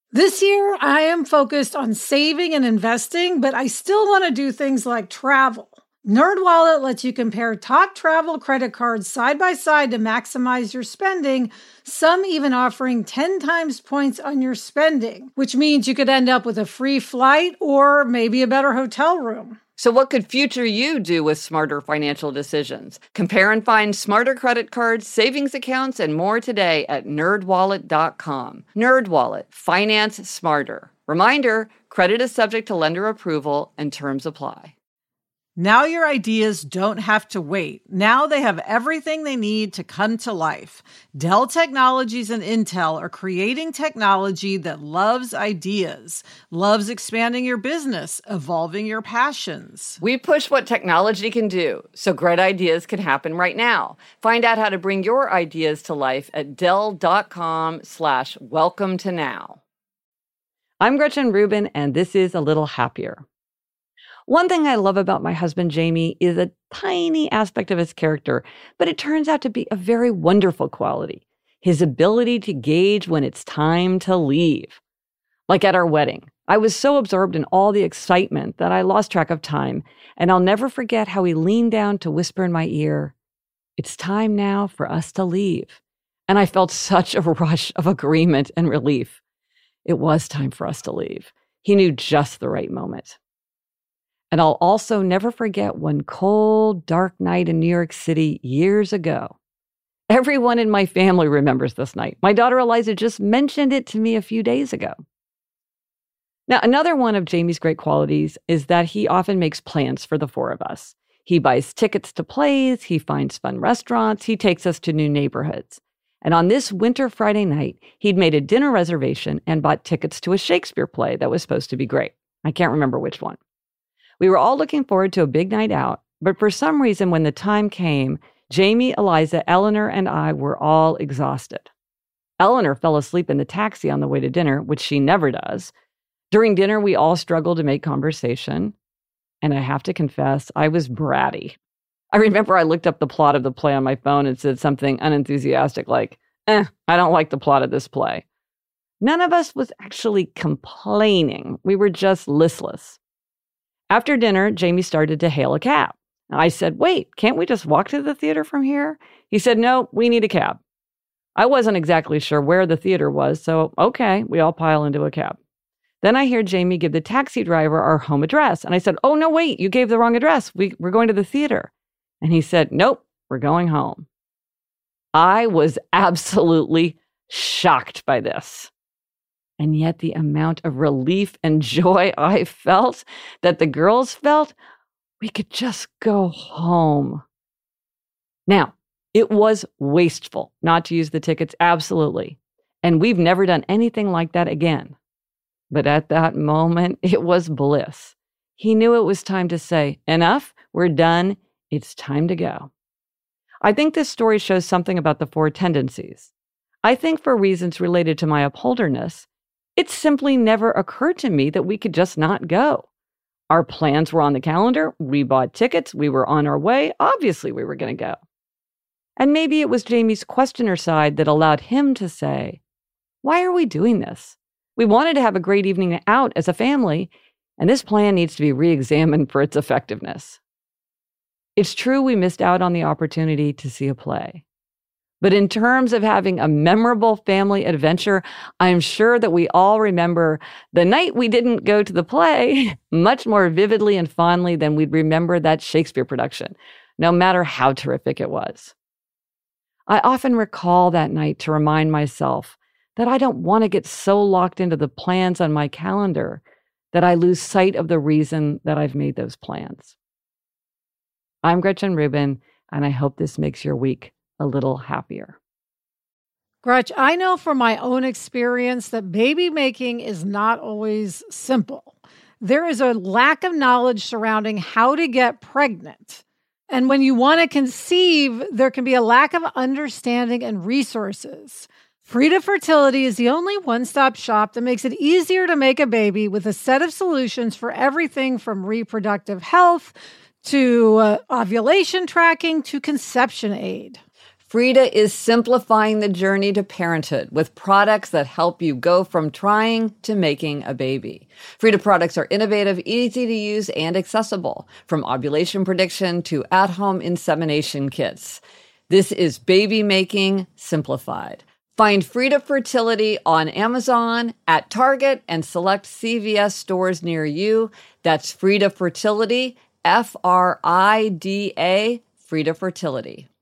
This year, I am focused on saving and investing, but I still want to do things like travel. NerdWallet lets you compare top travel credit cards side by side to maximize your spending, some even offering 10 times points on your spending, which means you could end up with a free flight or maybe a better hotel room. So what could future you do with smarter financial decisions? Compare and find smarter credit cards, savings accounts, and more today at nerdwallet.com. NerdWallet, finance smarter. Reminder, credit is subject to lender approval and terms apply. Now your ideas don't have to wait. Now they have everything they need to come to life. Dell Technologies and Intel are creating technology that loves ideas, loves expanding your business, evolving your passions. We push what technology can do, so great ideas can happen right now. Find out how to bring your ideas to life at Dell.com/welcome to now. I'm Gretchen Rubin, and this is A Little Happier. One thing I love about my husband, Jamie, is a tiny aspect of his character, but it turns out to be a very wonderful quality. His ability to gauge when it's time to leave. Like at our wedding, I was so absorbed in all the excitement that I lost track of time, and I'll never forget how he leaned down to whisper in my ear, "It's time now for us to leave." And I felt such a rush of agreement and relief. It was time for us to leave. He knew just the right moment. And I'll also never forget one cold, dark night in New York City years ago. Everyone in my family remembers this night. My daughter Eliza just mentioned it to me a few days ago. Now, another one of Jamie's great qualities is that he often makes plans for the four of us. He buys tickets to plays, he finds fun restaurants, he takes us to new neighborhoods. And on this winter Friday night, he'd made a dinner reservation and bought tickets to a Shakespeare play that was supposed to be great. I can't remember which one. We were all looking forward to a big night out, but for some reason, when the time came, Jamie, Eliza, Eleanor, and I were all exhausted. Eleanor fell asleep in the taxi on the way to dinner, which she never does. During dinner, we all struggled to make conversation, and I have to confess, I was bratty. I remember I looked up the plot of the play on my phone and said something unenthusiastic like, I don't like the plot of this play. None of us was actually complaining. We were just listless. After dinner, Jamie started to hail a cab. I said, "Wait, can't we just walk to the theater from here?" He said, "No, we need a cab." I wasn't exactly sure where the theater was, so okay, we all pile into a cab. Then I hear Jamie give the taxi driver our home address. And I said, "Oh, no, wait, you gave the wrong address. We're going to the theater." And he said, "Nope, we're going home." I was absolutely shocked by this. And yet the amount of relief and joy I felt, that the girls felt, we could just go home. Now, it was wasteful not to use the tickets, absolutely. And we've never done anything like that again. But at that moment, it was bliss. He knew it was time to say, "Enough, we're done, it's time to go." I think this story shows something about the four tendencies. I think for reasons related to my upholderness, it simply never occurred to me that we could just not go. Our plans were on the calendar. We bought tickets. We were on our way. Obviously, we were going to go. And maybe it was Jamie's questioner side that allowed him to say, "Why are we doing this? We wanted to have a great evening out as a family, and this plan needs to be re-examined for its effectiveness." It's true we missed out on the opportunity to see a play. But in terms of having a memorable family adventure, I'm sure that we all remember the night we didn't go to the play much more vividly and fondly than we'd remember that Shakespeare production, no matter how terrific it was. I often recall that night to remind myself that I don't want to get so locked into the plans on my calendar that I lose sight of the reason that I've made those plans. I'm Gretchen Rubin, and I hope this makes your week a little happier. Gretch, I know from my own experience that baby making is not always simple. There is a lack of knowledge surrounding how to get pregnant. And when you want to conceive, there can be a lack of understanding and resources. Frida Fertility is the only one-stop shop that makes it easier to make a baby with a set of solutions for everything from reproductive health to ovulation tracking to conception aid. Frida is simplifying the journey to parenthood with products that help you go from trying to making a baby. Frida products are innovative, easy to use, and accessible, from ovulation prediction to at-home insemination kits. This is baby making simplified. Find Frida Fertility on Amazon, at Target, and select CVS stores near you. That's Frida Fertility, Frida, Frida Fertility.